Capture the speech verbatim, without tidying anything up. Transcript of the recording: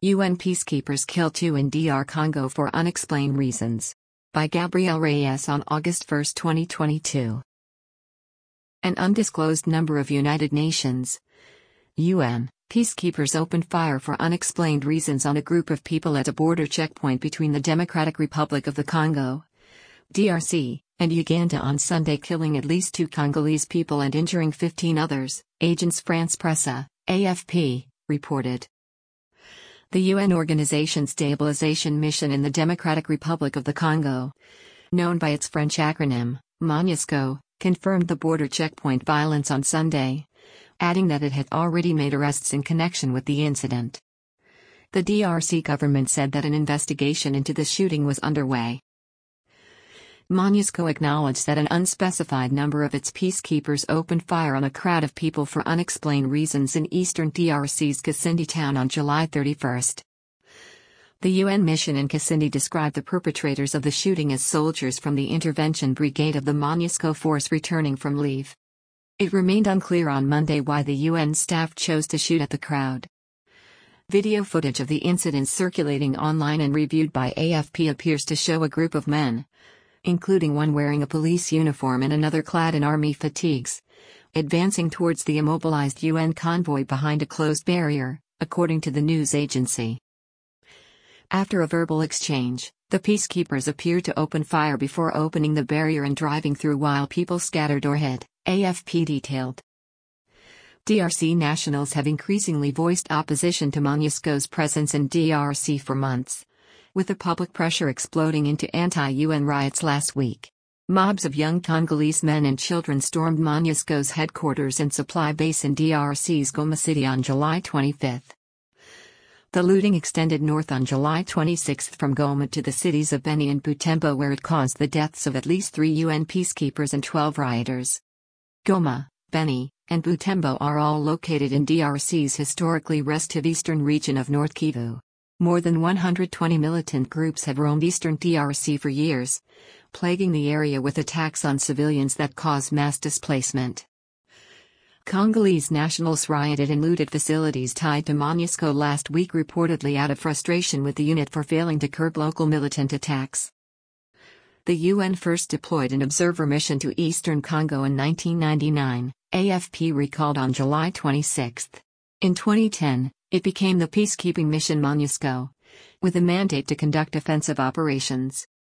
U N peacekeepers kill two in D R Congo for unexplained reasons. By Gabriel Reyes on August first, twenty twenty-two. An undisclosed number of United Nations U N peacekeepers opened fire for unexplained reasons on a group of people at a border checkpoint between the Democratic Republic of the Congo, D R C, and Uganda on Sunday, killing at least two Congolese people and injuring fifteen others, Agence France Presse, A F P, reported. The U N Organization Stabilization Mission in the Democratic Republic of the Congo, known by its French acronym, MONUSCO, confirmed the border checkpoint violence on Sunday, adding that it had already made arrests in connection with the incident. The D R C government said that an investigation into the shooting was underway. MONUSCO acknowledged that an unspecified number of its peacekeepers opened fire on a crowd of people for unexplained reasons in eastern D R C's Kasindi town on July thirty-first. The U N mission in Kasindi described the perpetrators of the shooting as soldiers from the Intervention Brigade of the MONUSCO force returning from leave. It remained unclear on Monday why the U N staff chose to shoot at the crowd. Video footage of the incident circulating online and reviewed by A F P appears to show a group of men, including one wearing a police uniform and another clad in army fatigues, advancing towards the immobilized U N convoy behind a closed barrier, according to the news agency. After a verbal exchange, the peacekeepers appeared to open fire before opening the barrier and driving through while people scattered or hid, A F P detailed. D R C nationals have increasingly voiced opposition to MONUSCO's presence in D R C for months, with the public pressure exploding into anti-U N riots last week. Mobs of young Congolese men and children stormed MONUSCO's headquarters and supply base in D R C's Goma City on July twenty-fifth. The looting extended north on July twenty-sixth from Goma to the cities of Beni and Butembo, where it caused the deaths of at least three U N peacekeepers and twelve rioters. Goma, Beni, and Butembo are all located in D R C's historically restive eastern region of North Kivu. More than one hundred twenty militant groups have roamed eastern D R C for years, plaguing the area with attacks on civilians that cause mass displacement. Congolese nationals rioted and looted facilities tied to MONUSCO last week, reportedly out of frustration with the unit for failing to curb local militant attacks. The U N first deployed an observer mission to eastern Congo in nineteen ninety-nine, A F P recalled on July twenty-sixth. In twenty ten, it became the peacekeeping mission MONUSCO, with a mandate to conduct offensive operations.